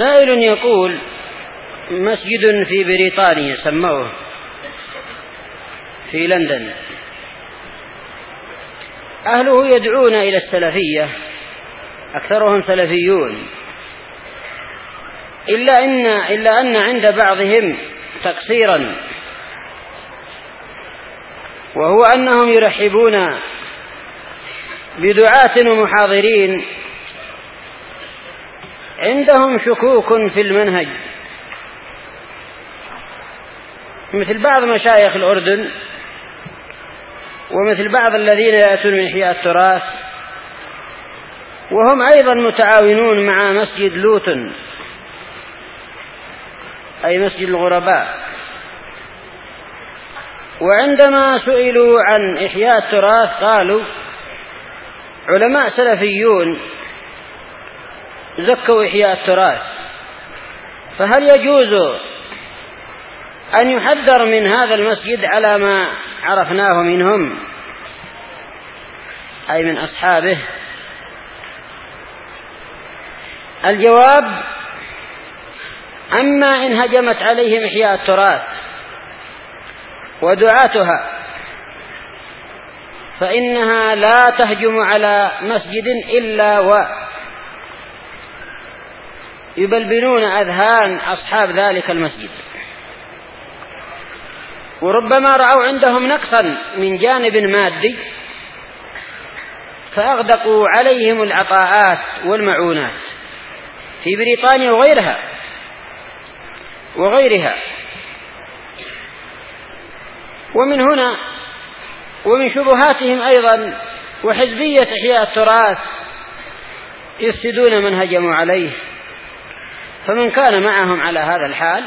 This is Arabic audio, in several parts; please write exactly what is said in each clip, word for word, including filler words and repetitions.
سائل يقول: مسجد في بريطانيا سموه في لندن، أهله يدعون إلى السلفية، أكثرهم سلفيون، إلا أن, إلا أن عند بعضهم تقصيرا، وهو أنهم يرحبون بدعاة ومحاضرين عندهم شكوك في المنهج، مثل بعض مشايخ الأردن ومثل بعض الذين يأتون من إحياء التراث، وهم أيضا متعاونون مع مسجد لوتن أي مسجد الغرباء. وعندما سئلوا عن إحياء التراث قالوا علماء سلفيون زكوا إحياء التراث، فهل يجوز أن يحذر من هذا المسجد على ما عرفناه منهم أي من أصحابه؟ الجواب: أما إن هجمت عليهم إحياء التراث ودعاتها فإنها لا تهجم على مسجد إلا ويبلبلون أذهان أصحاب ذلك المسجد، وربما رأوا عندهم نقصا من جانب مادي فأغدقوا عليهم العطاءات والمعونات في بريطانيا وغيرها وغيرها. ومن هنا ومن شبهاتهم أيضا وحزبية إحياء التراث يفسدون من هجموا عليه، فمن كان معهم على هذا الحال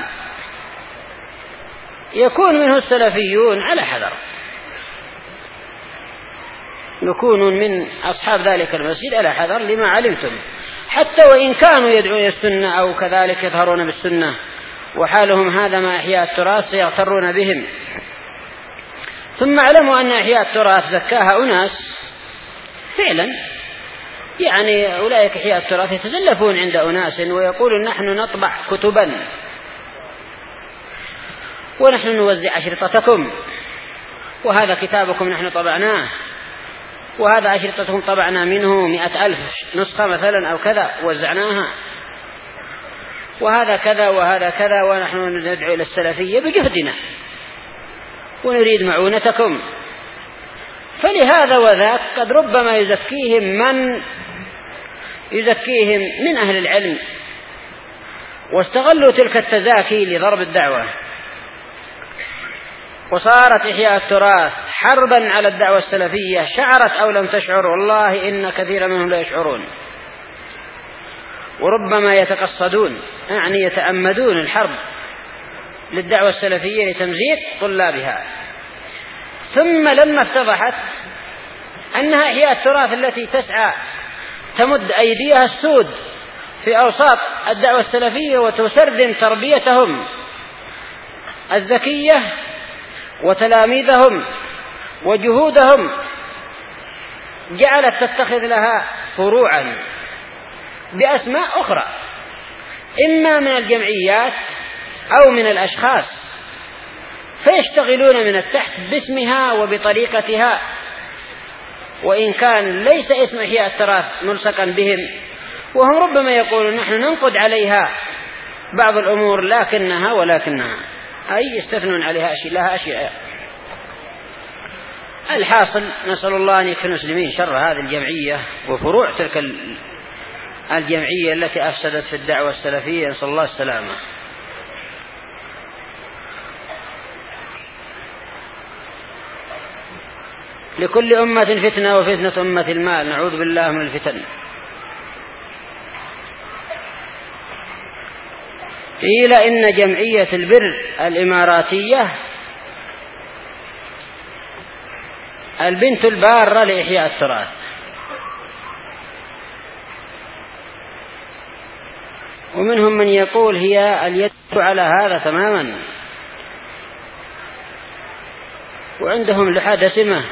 يكون منه السلفيون على حذر، يكونون من أصحاب ذلك المسجد على حذر لما علمتم، حتى وإن كانوا يدعون السنة أو كذلك يظهرون بالسنة وحالهم هذا ما إحياء التراث سيغترون بهم. ثم اعلموا أن إحياء التراث زكاها أناس فعلا، يعني أولئك إحياء التراث يتزلفون عند أناس ويقولون نحن نطبع كتبا ونحن نوزع أشرطتكم، وهذا كتابكم نحن طبعناه، وهذا أشرطتكم طبعنا منه مئة ألف نسخة مثلا أو كذا وزعناها، وهذا كذا وهذا كذا، ونحن ندعو إلى السلفية بجهدنا ونريد معونتكم. فلهذا وذاك قد ربما يزكيهم من يزكيهم من أهل العلم، واستغلوا تلك التزاكي لضرب الدعوة، وصارت إحياء التراث حربا على الدعوة السلفية، شعرت أو لم تشعر، والله إن كثيرا منهم لا يشعرون، وربما يتقصدون يعني يتأمدون الحرب للدعوة السلفية لتمزيق طلابها. ثم لما افتضحت أنها إحياء التراث التي تسعى تمد أيديها السود في أوساط الدعوة السلفية وتسردم تربيتهم الزكية وتلاميذهم وجهودهم، جعلت تتخذ لها فروعا بأسماء أخرى، إما من الجمعيات أو من الأشخاص، فيشتغلون من التحت باسمها وبطريقتها، وإن كان ليس اسم إحياء التراث ملصقا بهم، وهم ربما يقولون نحن ننقد عليها بعض الأمور لكنها ولكنها أي يستثنون عليها أشياء لها أشياء. الحاصل نسأل الله أن يكفي المسلمين شر هذه الجمعية وفروع تلك الجمعية التي أفسدت في الدعوة السلفية، نسأل الله السلامة. لكل أمة فتنة وفتنة أمة المال، نعوذ بالله من الفتن. قيل إن جمعية البر الإماراتية البنت البارة لإحياء التراث، ومنهم من يقول هي اليد على هذا تماما، وعندهم لحى دسمة،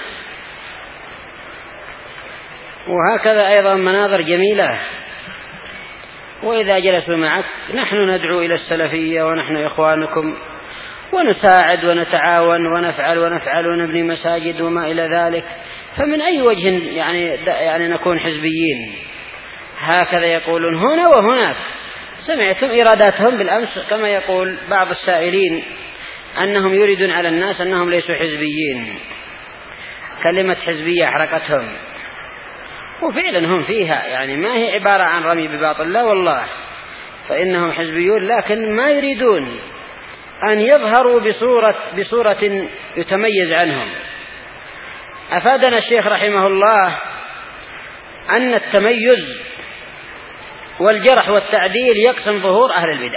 وهكذا أيضا مناظر جميلة وإذا جلسوا معك نحن ندعو إلى السلفية ونحن إخوانكم ونساعد ونتعاون ونفعل ونفعل ونبني مساجد وما إلى ذلك، فمن أي وجه يعني, يعني نكون حزبيين؟ هكذا يقولون هنا وهناك. سمعتم إراداتهم بالأمس كما يقول بعض السائلين أنهم يريدون على الناس أنهم ليسوا حزبيين، كلمة حزبية أحرقتهم، وفعلا هم فيها، يعني ما هي عبارة عن رمي بباطل، لا والله، فإنهم حزبيون لكن ما يريدون أن يظهروا بصورة, بصورة يتميز عنهم. أفادنا الشيخ رحمه الله أن التميز والجرح والتعديل يقسم ظهور أهل البدع،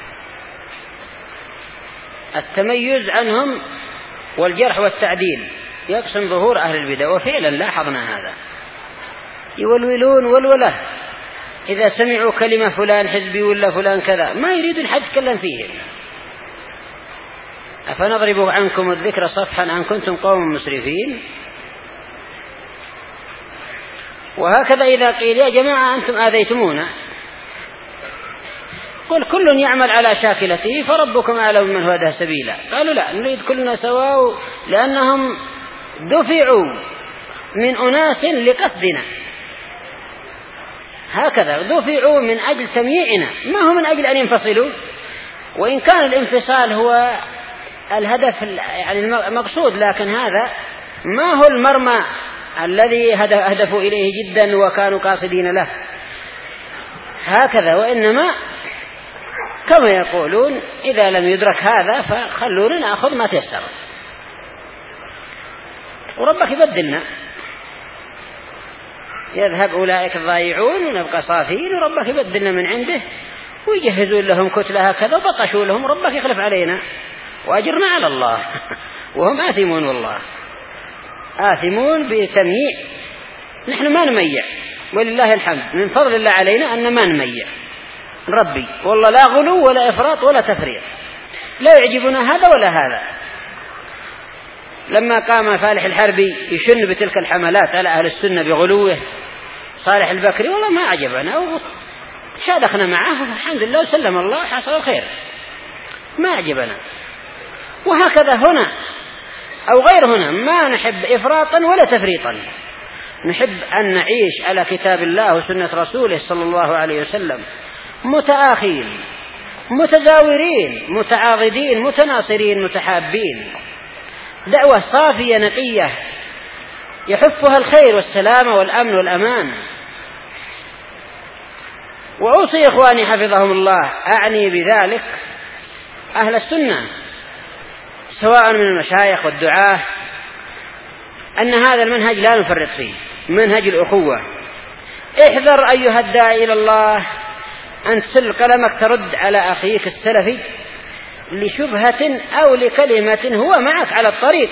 التميز عنهم والجرح والتعديل يقسم ظهور أهل البدع، وفعلا لاحظنا هذا، يولولون ولوله إذا سمعوا كلمة فلان حزبي ولا فلان كذا، ما يريدون حد يتكلم فيه. أفنضرب عنكم الذكر صفحا أن كنتم قوم مسرفين. وهكذا إذا قيل يا جماعة أنتم آذيتمونا، قل كل يعمل على شاكلته فربكم أعلم من هداه سبيلا. قالوا لا، نريد كلنا سواء، لأنهم دفعوا من أناس لقصدنا، هكذا دفعوا من أجل تمييعنا، ما هو من أجل أن ينفصلوا، وإن كان الانفصال هو الهدف يعني المقصود، لكن هذا ما هو المرمى الذي هدفوا إليه جدا وكانوا قاصدين له، هكذا. وإنما كما يقولون إذا لم يدرك هذا فخلونا نأخذ ما تيسر، وربك يبدلنا، يذهب أولئك الضائعون ونبقى صافين، وربك يبدلنا من عنده ويجهزون لهم كتلة هكذا وبطشوا لهم، ربك يخلف علينا وأجرنا على الله وهم آثمون، والله آثمون بتمييع. نحن ما نميع ولله الحمد، من فضل الله علينا أن ما نميع، ربي والله لا غلو ولا إفراط ولا تفريط، لا يعجبنا هذا ولا هذا. لما قام فالح الحربي يشن بتلك الحملات على أهل السنة بغلوه، صالح البكري والله ما عجبنا وشادخنا معه، الحمد لله وسلم الله حصل الخير، ما عجبنا. وهكذا هنا أو غير هنا ما نحب إفراطا ولا تفريطا، نحب أن نعيش على كتاب الله وسنة رسوله صلى الله عليه وسلم، متآخين متزاورين متعاضدين متناصرين متحابين، دعوة صافية نقية يحفها الخير والسلامة والأمن والأمان. وأوصي إخواني حفظهم الله، أعني بذلك أهل السنة سواء من المشايخ والدعاة، أن هذا المنهج لا نفرط فيه، منهج الأخوة. احذر أيها الداعي إلى الله أن تسل قلمك ترد على أخيك السلفي لشبهة أو لكلمة هو معك على الطريق،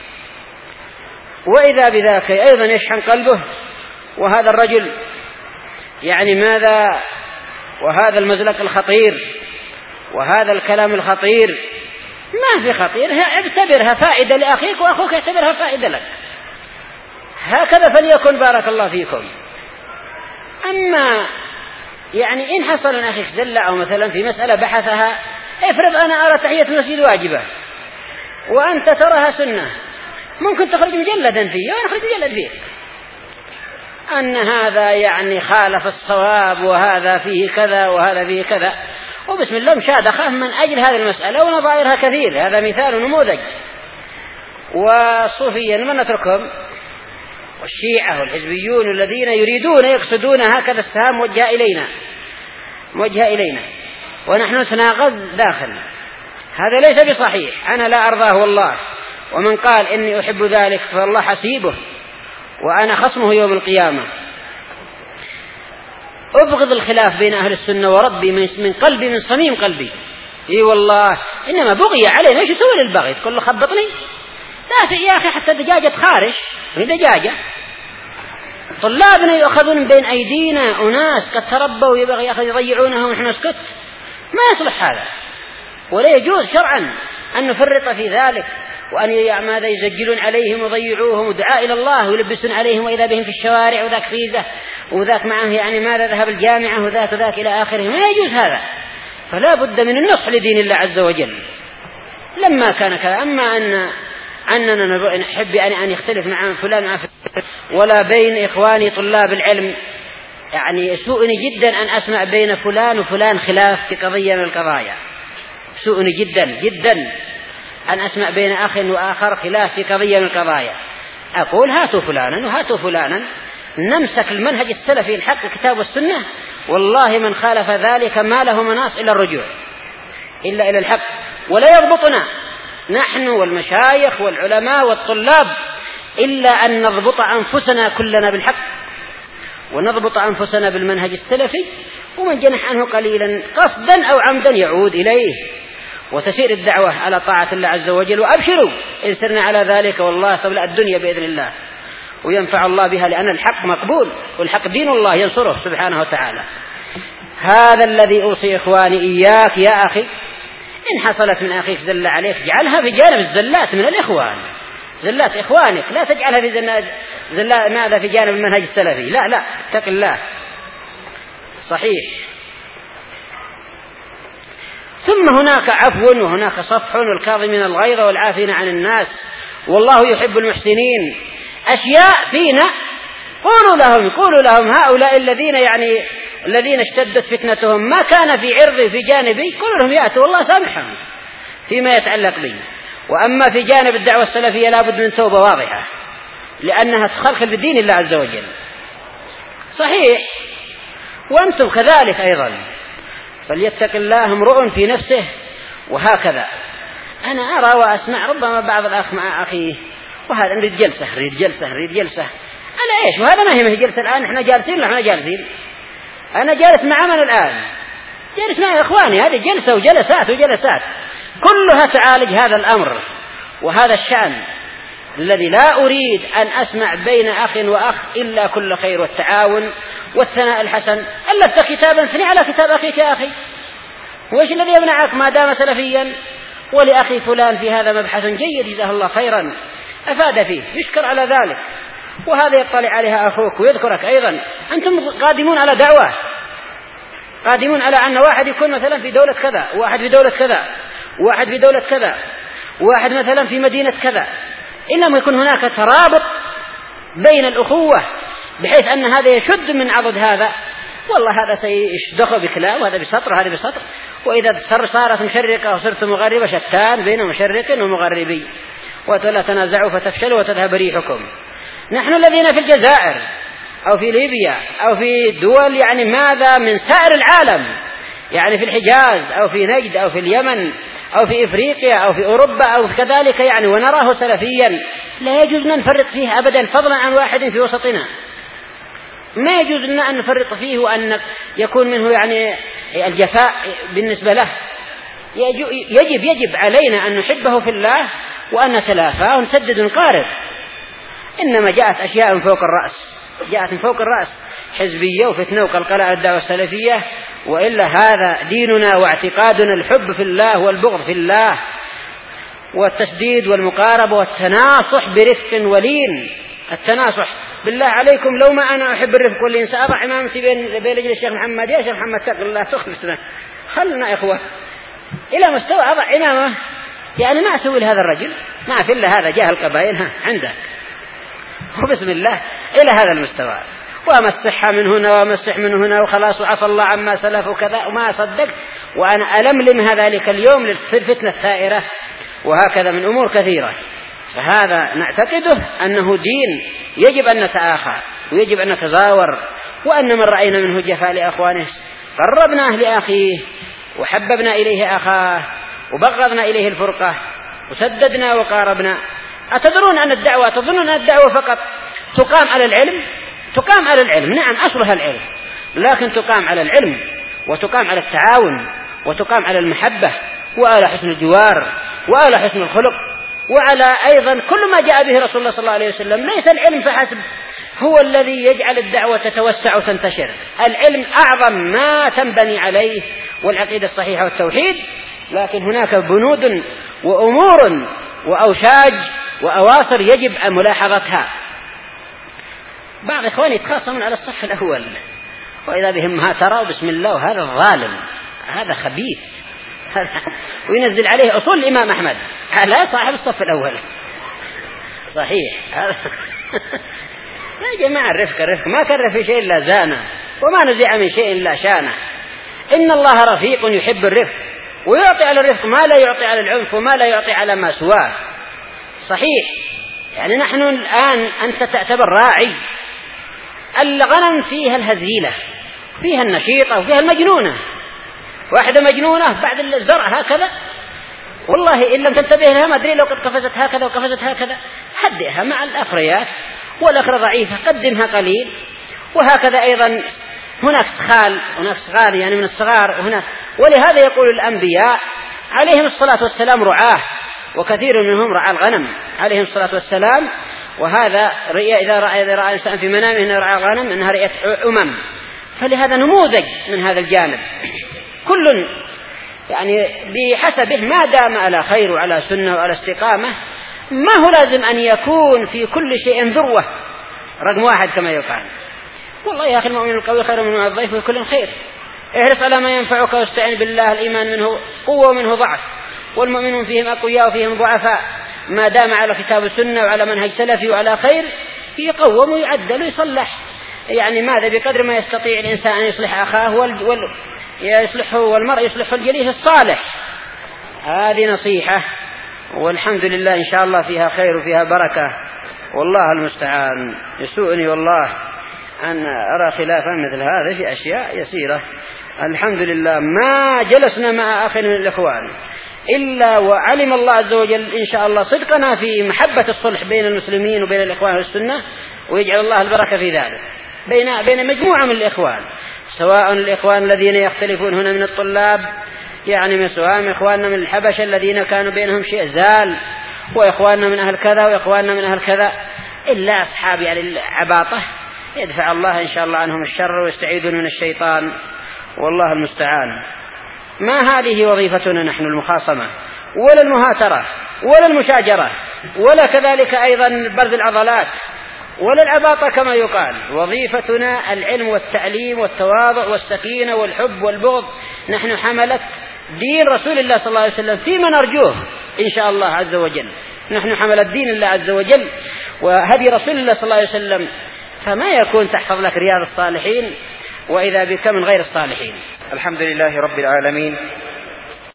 وإذا بذاك أيضا يشحن قلبه، وهذا الرجل يعني ماذا، وهذا المزلق الخطير وهذا الكلام الخطير، ما في خطير، اعتبرها فائدة لأخيك وأخوك اعتبرها فائدة لك، هكذا فليكن بارك الله فيكم. أما يعني إن حصل أن أخيك زلة أو مثلا في مسألة بحثها، افرض أنا أرى تحية المسجد واجبة وأنت تراها سنة، ممكن تخرج مجلدا فيه وأنا أخرج مجلد فيك، أن هذا يعني خالف الصواب وهذا فيه كذا وهذا فيه كذا، وبسم الله مشادخة من أجل هذه المسألة، ونظائرها كثير، هذا مثال ونموذج. والصوفية من نتركهم، والشيعة والحزبيون الذين يريدون يقصدون هكذا السهام موجه إلينا موجه إلينا ونحن نتناقض داخل، هذا ليس بصحيح، أنا لا أرضاه والله، ومن قال إني أحب ذلك فالله حسيبه وأنا خصمه يوم القيامة. أبغض الخلاف بين أهل السنة وربي من قلبي، من صميم قلبي، إي والله، إنما بغي علينا، إيش يسوي للبغي؟ تقول له خبطني؟ لا يا أخي، حتى دجاجة خارش هي دجاجة، طلابنا يأخذون من بين أيدينا أناس قد تربوا يبغي يضيعونها ونحن نسكت، ما يصلح هذا، ولا يجوز شرعا أن نفرط في ذلك، وأن ماذا يزجلون عليهم ويضيعوهم ودعاء إلى الله ويلبسون عليهم وإذا بهم في الشوارع وذاك فيزة وذاك معه يعني ماذا ذهب الجامعة وذاك وذاك إلى آخره، ما يجوز هذا. فلا بد من النصح لدين الله عز وجل لما كان كذا. أما أن أننا نحب يعني أن يختلف مع فلان مع فلان ولا بين إخواني طلاب العلم، يعني سوءني جدا أن أسمع بين فلان وفلان خلاف في قضية من القضايا، سوءني جدا جدا أن أسمع بين أخ وآخر خلاف في قضية من القضايا. أقول هاتوا فلانا وهاتوا فلانا، نمسك المنهج السلفي الحق الكتاب والسنة، والله من خالف ذلك ما له مناص إلى الرجوع إلا إلى الحق. ولا يضبطنا نحن والمشايخ والعلماء والطلاب إلا أن نضبط أنفسنا كلنا بالحق، ونضبط أنفسنا بالمنهج السلفي، ومن جنح عنه قليلا قصدا أو عمدا يعود إليه، وتسير الدعوة على طاعة الله عز وجل. وأبشروا إن سرنا على ذلك والله سبل الدنيا بإذن الله، وينفع الله بها، لأن الحق مقبول، والحق دين الله ينصره سبحانه وتعالى. هذا الذي أوصي إخواني إياك يا أخي، إن حصلت من أخيك زلة عليك اجعلها في جانب الزلات من الإخوان، زلات إخوانك، لا تجعلها في زلات ماذا في جانب المنهج السلفي، لا لا، اتق الله. صحيح. ثم هناك عفو وهناك صفح، والكاظمين الغيظ والعافين عن الناس والله يحب المحسنين. أشياء فينا قولوا لهم قولوا لهم هؤلاء الذين يعني الذين اشتدت فتنتهم ما كان في عرضي في جانبي، قولوا لهم يأتوا والله سامحهم فيما يتعلق بي. وأما في جانب الدعوة السلفية لا بد من توبة واضحة، لأنها تخلخل بدين الله عز وجل. صحيح. وأنتم كذلك أيضا، فليتق الله امرؤ في نفسه. وهكذا أنا أرى وأسمع ربما بعض الأخ مع أخيه، وهذا نريد جلسة نريد جلسة نريد جلسة على إيش؟ وهذا ما هي جلسة الآن، إحنا جالسين نحن جالسين، أنا جالس مع من الآن؟ جالس مع إخواني، هذه جلسة وجلسات وجلسات كلها تعالج هذا الأمر وهذا الشأن الذي لا أريد أن أسمع بين أخ وأخ إلا كل خير والتعاون والثناء الحسن. ألفت كتابا اثني على كتاب أخيك يا أخي، وإيش الذي يمنعك ما دام سلفيا؟ ولأخي فلان في هذا مبحث جيد جزاه الله خيرا أفاد فيه، يشكر على ذلك، وهذا يطلع عليها أخوك ويذكرك أيضا. أنتم قادمون على دعوة، قادمون على أن واحد يكون مثلا في دولة كذا، واحد في دولة كذا، واحد في دولة كذا، واحد مثلا في مدينة كذا، إنما يكون هناك ترابط بين الأخوة بحيث أن هذا يشد من عضد هذا، والله هذا سيشدخ بكلام وهذا بسطر وهذا بسطر، وإذا صارت مشرقة وصرت مغربة شتان بين مشرق ومغربي، ولا تنازعوا فتفشلوا وتذهب ريحكم. نحن الذين في الجزائر أو في ليبيا أو في دول يعني ماذا من سائر العالم، يعني في الحجاز أو في نجد أو في اليمن أو في إفريقيا أو في أوروبا أو كذلك يعني، ونراه سلفيا، لا يجوز أن نفرط فيه أبدا فضلا عن واحد في وسطنا، ما يجوز لنا أن نفرط فيه وأن يكون منه يعني الجفاء بالنسبة له. يجب يجب علينا أن نحبه في الله وأن نتلافاه ونسدد ونقارب. إنما جاءت أشياء فوق الرأس، جاءت من فوق الرأس حزبية وفتنة وقلقلة على الدعوة السلفية، وإلا هذا ديننا واعتقادنا الحب في الله والبغض في الله والتسديد والمقاربة والتناصح برفق ولين. التناصح بالله عليكم، لو ما أنا أحب الرفق واللين سأضع إمامتي بين بين رجل الشيخ محمد، يا شيخ محمد تقل الله تخلصنا، خلنا إخوة إلى مستوى أضع إمامه، يعني ما أسوي لهذا الرجل، ما في إلا هذا جاه القبائل ها عندك، وبسم الله إلى هذا المستوى، ومسحها من هنا ومسح من هنا وخلاص وعفى الله عما سلف وكذا، وما صدقت وأنا ألملمها ذلك اليوم للفتنة الثائرة، وهكذا من أمور كثيرة. فهذا نعتقده أنه دين يجب أن نتآخى ويجب أن نتزاور، وأن من رأينا منه جفاء لأخوانه قربناه لأخيه وحببنا إليه أخاه وبغضنا إليه الفرقة وسددنا وقاربنا. أتدرون أن الدعوة تظنون أن الدعوة فقط تقام على العلم؟ تقام على العلم، نعم أصلها العلم، لكن تقام على العلم وتقام على التعاون وتقام على المحبة وعلى حسن الجوار وعلى حسن الخلق وعلى أيضا كل ما جاء به رسول الله صلى الله عليه وسلم. ليس العلم فحسب هو الذي يجعل الدعوة تتوسع وتنتشر، العلم أعظم ما تنبني عليه والعقيدة الصحيحة والتوحيد، لكن هناك بنود وأمور وأوشاج وأواصر يجب ملاحظتها. بعض إخواني يتخاصمون على الصف الأول، وإذا بهم ها ترى بسم الله، وهذا الظالم، هذا خبيث، وينزل عليه أصول الإمام أحمد على صاحب الصف الأول. صحيح هذا يا جماعة الرفق الرفق، ما كان في شيء إلا زانه، وما نزع من شيء إلا شانه. إن الله رفيق يحب الرفق، ويعطي على الرفق ما لا يعطي على العنف، وما لا يعطي على ما سواه. صحيح، يعني نحن الآن أنت تعتبر راعي، الغنم فيها الهزيلة، فيها النشيطة، وفيها المجنونة. واحدة مجنونة بعد الزرع هكذا، والله إن لم تنتبه لها ما أدري لو قد قفزت هكذا وقفزت هكذا. هدئها مع الأخريات، والأخرى ضعيفة قدمها قليل. وهكذا أيضا هناك سخال، هناك صغار يعني من الصغار هناك. ولهذا يقول الأنبياء عليهم الصلاة والسلام رعاه، وكثير منهم رعى الغنم عليهم الصلاة والسلام. وهذا رئية إذا رأى إذا رأى إنسان في منامه أنه رعى الغنم أنها رئية أمم. فلهذا نموذج من هذا الجانب، كل يعني بحسبه ما دام على خير وعلى سنة وعلى استقامة. ما هو لازم أن يكون في كل شيء ذروة رقم واحد كما يقال. والله يا أخي المؤمن القوي خير من الضعيف وكل خير. احرص على ما ينفعك واستعين بالله. الإيمان منه قوة ومنه ضعف، والمؤمنون فيهم أقوياء وفيهم ضعفاء. ما دام على كتاب السنة وعلى منهج سلفي وعلى خير يقوم ويعدل ويصلح، يعني ماذا بقدر ما يستطيع الإنسان أن يصلح أخاه وال... وال... يصلحه، والمرء يصلح الجليس الصالح. هذه نصيحة، والحمد لله إن شاء الله فيها خير وفيها بركة، والله المستعان. يسوءني والله أن أرى خلافا مثل هذا في أشياء يسيرة. الحمد لله ما جلسنا مع أخ من الإخوان إلا وعلم الله عز وجل إن شاء الله صدقنا في محبة الصلح بين المسلمين وبين الإخوان والسنة، ويجعل الله البركة في ذلك بين بين مجموعة من الإخوان، سواء الإخوان الذين يختلفون هنا من الطلاب، يعني من سواء من إخواننا من الحبشة الذين كانوا بينهم شيء زال، وإخواننا من أهل كذا وإخواننا من أهل كذا، إلا أصحاب يعني العباطة يدفع الله إن شاء الله عنهم الشر ويستعيذون من الشيطان، والله المستعان. ما هذه وظيفتنا نحن المخاصمة ولا المهاترة ولا المشاجرة ولا كذلك أيضا برز العضلات ولا العباطة كما يقال. وظيفتنا العلم والتعليم والتواضع والسكينة والحب والبغض. نحن حملة دين رسول الله صلى الله عليه وسلم فيما نرجوه إن شاء الله عز وجل. نحن حملة دين الله عز وجل وهدي رسول الله صلى الله عليه وسلم، فما يكون تحفظ لك رياض الصالحين وإذا بك من غير الصالحين. الحمد لله رب العالمين،